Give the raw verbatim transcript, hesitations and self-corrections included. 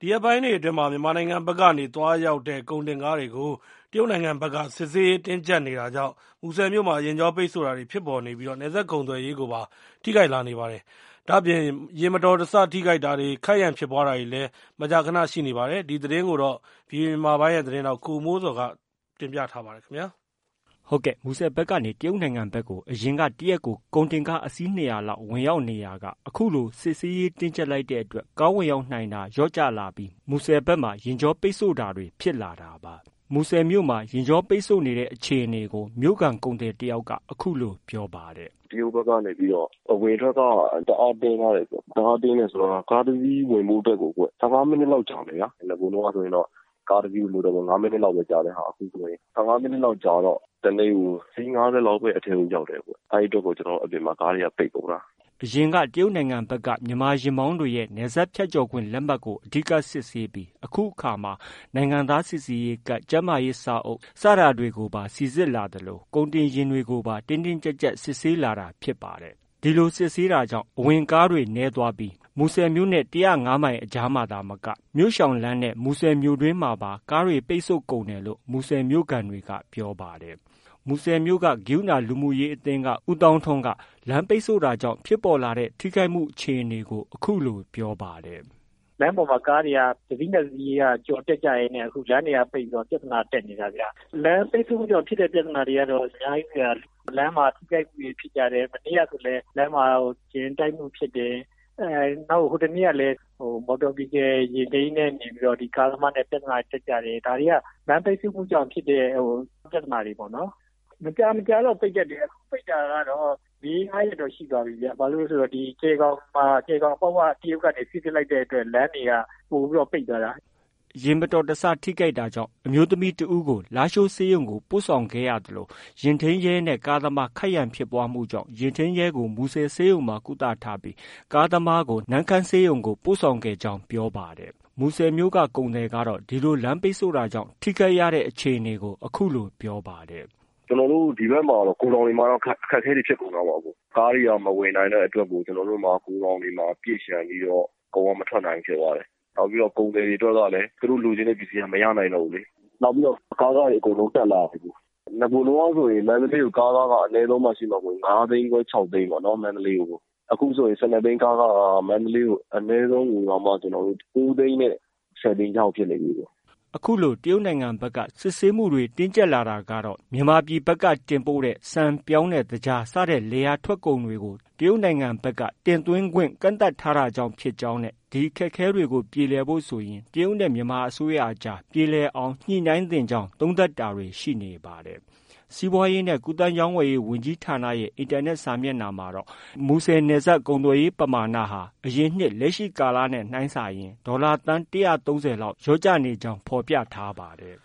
ဒီရက်ပိုင်းတွေအတွင်းမှာမြန်မာနိုင်ငံဘက်ကနေသွားရောက်တဲ့ကုန်တင်ကားတွေကိုတရုတ်နိုင်ငံဘက်ကစစ်ဆေးရေးတင်းကျပ်နေတာကြောင့်မူဆယ်မြို့မှာယာဉ်ကြောပိတ်ဆို့တာတွေဖြစ်ပေါ်နေပြီးနယ်စပ်ကုန်သွယ်ရေးကိုပါထိခိုက်လာနေပါတယ်။ဒါ့အပြင်ယာဉ်မတော်တဆထိခိုက်တာတွေခိုက်ရန်ဖြစ်ပွားတာတွေလည်းမကြာခဏရှိနေပါတယ်။ဒီသတင်းကိုတော့ဗီအိုအေမြန်မာပိုင်းရဲ့သတင်းထောက်ကိုမိုးစောကတင်ပြထားပါတယ်ခင်ဗျာ။ဟုတ်ကဲ့မူဆယ်ဘက်ကနေတရုတ်နိုင်ငံဘက်ကိုအရင်ကတရက်ကိုကုန်တင်ကားအစီး၂၀၀လောက်ဝင်ရောက်နေရာကအခုလိုစစ်ဆေးရေးတင်းကျပ်လိုက်တဲ့အတွက်ကားဝင်ရောက်နိုင်တာလျော့ကျလာပြီးမူဆယ်ဘက်မှာယာဉ်ကြောပိတ်ဆို့တာတွေဖြစ်လာတာပါ။မူဆယ်မြို့မှာယာဉ်ကြောပိတ်ဆို့နေတဲ့အခြေအနေကိုမြို့ကန်ကုန်သည်တယောက်ကအခုလိုပြောပါတယ်။တရုတ်ဘက်ကနေပြီးတော့အဝင်ထွက်ကတအားတင်းထားတယ်ဆိုတအားတင်းနေဆိုတော့ကားတစ်စီးဝင်မှုအတွက်ကိုကွ၁၅မိနစ်လောက်ကြာတယ်ဗျာ။ငါကဆိုရင်တော့ကားတစ်စီးလို့တော့၅မိနစ်လောက်ပဲကြာတယ်ဟာအခုဆိုရင်၁၅မိနစ်လောက်ကြာတော့တနေ့ကိုစီး၅၀လောက်ပဲအထက်ကိုရောက်တယ်ကွ။အဲဒီအတွက်ကိုကျွန်တော်အပြင်မှာကားတွေကပိတ်ကုန်တာ။အရင်ကတရုတ်နိုင်ငံဘက်ကမြန်မာယာဉ်မောင်းတွေရဲ့နယ်စပ်ဖြတ်ကျော်ခွင့်လက်မှတ်ကိုအဓိကစစ်ဆေးပြီးအခုအခါမှာနိုင်ငံသားစစ်ဆေးရေးကတ်ကျန်းမာရေးစာအုပ်စတာတွေကိုပါစိစစ်လာတယ်လို့ကုန်တင်ယာဉ်တွေကိုပါတင်းတင်းကျပ်ကျပ်စစ်ဆေးလာတာဖြစ်ပါတယ်။ဒီလိုစစ်ဆေးတာကြောင့်အဝင်ကားတွေနည်းသွားပြီးမူဆယ်မြို့နဲ့၁၀၅မိုင်အကြားမှာသာမကမြို့ရှောင်လမ်းနဲ့မူဆယ်မြို့တွင်းမှာပါကားတွေပိတ်ဆို့ကုန်တယ်လို့မူဆယ်မြို့ကန်တွေကပြောပါတယ်။မူဆယ်မြို့ကဂိူးနာလူမှုရေးအသင်းကဦးတောင်းထွန်းကလမ်းပိတ်ဆို့တာကြောင့်ဖြစ်ပေါ်လာတဲ့ထိခိုက်မှုအခြေအနေကိုအခုလိုပြောပါတယ်။လမ်းပေါ်မှာကားတွေကတစ်စီးနဲ့တစ်စီးကကြော်တက်ကြရင်းနဲ့အခုလမ်းတွေကပိတ်တော့ပြဿနာတက်နေတာဗျာ။လမ်းပိတ်ဆို့ကြောင့်ဖြစ်တဲ့ပြဿနာတွေကတော့အများကြီးပဲ။လမ်းမှာထိခိုက်မှုတွေဖြစ်ကြတယ်။မနေ့ကဆိုလည်းလမ်းမှာကျင်းတိုက်မှုဖြစ်တယ်။အဲနောက်ဟိုတနေ့ကလည်းဟိုမော်တော်ဘီကယ်ရင်သိမ်းနဲ့နေပြီးတော့ဒီကားသမားနဲ့ပြဿနာတက်ကြတယ်။ဒါတွေကလမ်းပိတ်ဆို့မှုကြောင့်ဖြစ်တဲ့ဟိုပြဿနာတွေပေါ့နော်။မကြာမကြာတော့ပိတ်ကြတယ်အခုပိတ်တာကတော့လေးငါးရက်တော့ရှိသွားပြီဗျ။ဘာလို့လဲဆိုတော့ဒီခြေကောင်မှာခြေကောင်ပေါ့ကတရုတ်ကနေဖိစစ်လိုက်တဲ့အတွက်လမ်းတွေကပို့ပြီးတော့ပိတ်သွားတာ။ယာဉ်မတော်တဆထိခိုက်တာကြောင့်အမျိုးသမီးတဦးကိုလာရှိုးဆေးရုံကိုပို့ဆောင်ခဲ့ရတယ်လို့ရင်ထင်းရဲနဲ့ကားသမားခိုက်ရန်ဖြစ်ပွားမှုကြောင့်ရင်ထင်းရဲကိုမူဆယ်ဆေးရုံမှာကုသထားပြီးကားသမားကိုနန်းခမ်းဆေးရုံကိုပို့ဆောင်ခဲ့ကြောင်းပြောပါတယ်။မူဆယ်မြို့ကကုန်သည်ကတော့ဒီလိုလမ်းပိတ်ဆို့တာကြောင့်ထိခိုက်ရတဲ့အခြေအနေကိုအခုလိုပြောပါတယ်။ကျွန်တော်တို့ဒီဘက်မှာတော့ကိုလောင်တွေမှာတော့အခက်အခဲတွေဖြစ်ကုန်တာပါဘူး။ကားတွေကမဝင်နိုင်တဲ့အတွက်ကိုကျွန်တော်တို့မှာကိုလောင်တွေမှာပြည့်ရှံပြီးတော့ကုန်ကမထွက်နိုင်ဖြစ်သွားတယ်။နောက်ပြီးတော့ကုန်သည်တွေအတွက်ကလည်းသူတို့လူချင်းတဲ့ပစ္စည်းကမရနိုင်တော့ဘူးလေ။နောက်ပြီးတော့ကားကားတွေအကုန်လုံးတက်လာပြီ။ငကိုလုံးဆိုရင်မန္တလေးကိုကားကားကအနည်းဆုံးမှရှိမှကို၅သိန်းခွဲ၆သိန်းပေါ့နော်မန္တလေးကိုအခုဆိုရင်၁၂သိန်းကားကမန္တလေးကိုအနည်းဆုံးကိုတော့မှကျွန်တော်တို့၉သိန်းနဲ့၁၀သိန်းကျော်ဖြစ်နေပြီပေါ့အခုလိုတရုတ်နိုင်ငံဘက်ကစစ်ဆေးမှုတွေတင်းကျပ်လာတာကတော့မြန်မာပြည်ဘက်ကတင်ပို့တဲ့စံပြောင်းတဲ့တကြားစတဲ့လေယာထွက်ကုန်တွေကိုတရုတ်နိုင်ငံဘက်ကတင်သွင်းခွင့်ကန့်သတ်ထားတာကြောင့်ဖြစ်ကြောင်းနဲ့ဒီခက်ခဲတွေကိုပြေလည်ဖို့ဆိုရင်တရုတ်နဲ့မြန်မာအစိုးရအကြားပြေလည်အောင်ညှိနှိုင်းသင့်ကြောင်းသုံးသပ်တာတွေရှိနေပါတယ်။စီးပွားရေးနဲ့ကူးသန်းရောင်းဝယ်ရေးဝန်ကြီးဌာနရဲ့အင်တာနက်စာမျက်နှာမှာတော့မူဆယ်နယ်စပ်ကုန်သွယ်ရေးပမာဏဟာအရင်နှစ်လက်ရှိကာလနဲ့နှိုင်းစာရင်ဒေါ်လာသန်း၁၃၀လောက်လျော့ကျနေကြောင်းဖော်ပြထားပါတယ်